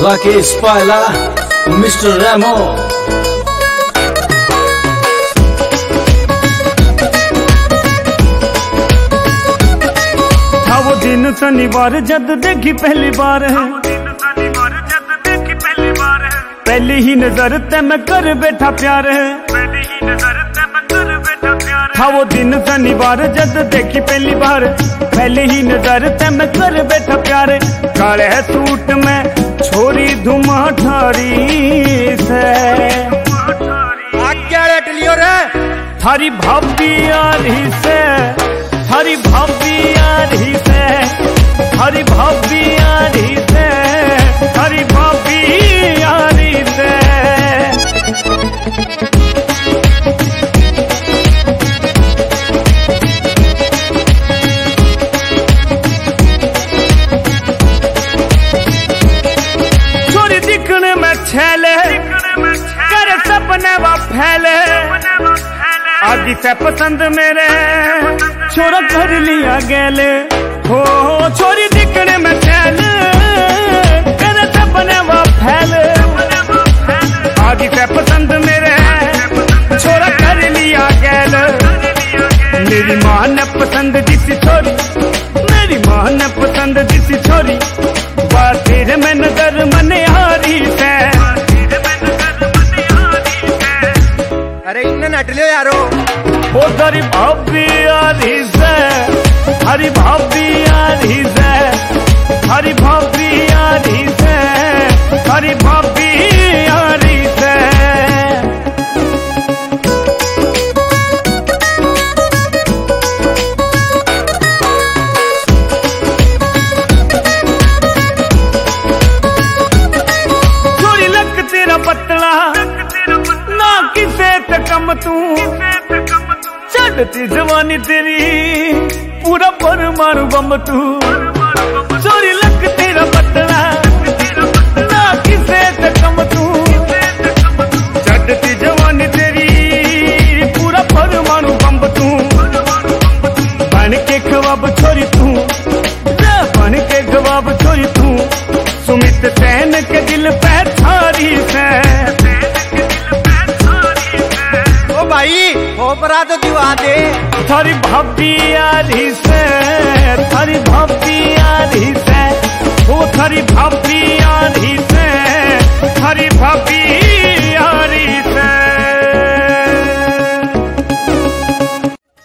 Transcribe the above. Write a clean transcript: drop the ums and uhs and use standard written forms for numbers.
Rakesh Paila, Mr. Ramo. था वो दिन शनिवार जद देखी पहली बार है, पहली ही नजर ते मैं कर बैठा प्यार है। था वो दिन शनिवार जद देखी पहली बार, पहली ही नजर ते मैं कर बैठा प्यार। काले सूट में छोरी धुमा ठारी से थारी भाभी आ रही से, थारी भाभी आ रही से, थारी भाभी आ रही से, थारी भाभी आ रही से। छोरी दिखने में छैले करे सपने वा फैले, आदि से पसंद मेरे छोरा कर लिया गैले हो। छोरी दिखने में छैले करे सपने वा फैले, आदि से पसंद मेरे छोरा कर लिया गैले। मेरी माँ ने पसंद जिसी छोरी, मेरी माँ ने पसंद जिसी छोरी, बात तेरे में नजर मने आ रही से। अरे इन्हें नट लियो यारो। वो थारी भाभी आ रही से, थारी भाभी आ रही से, थारी भाभी आ रही से, थारी भाभी आ रही से। छोरी लक तेरा पतला ना किसे कम तू, चढ़ती जवानी तेरी पूरा परमाणु बम तू। छोरी लक तेरा पतला ना किसे कम तू, चढ़ती जवानी तेरी पूरा परमाणु बम तू। बन के ख्वाब छोरी तू, बन के ख्वाब छोरी तू, सुमित सैन के दिल पे छारी से। भाई हो बरा तो दिवा दे। थारी भाभी आ रही से, थारी भाभी आ रही से, वो थारी भाभी आ रही से, थारी भाभी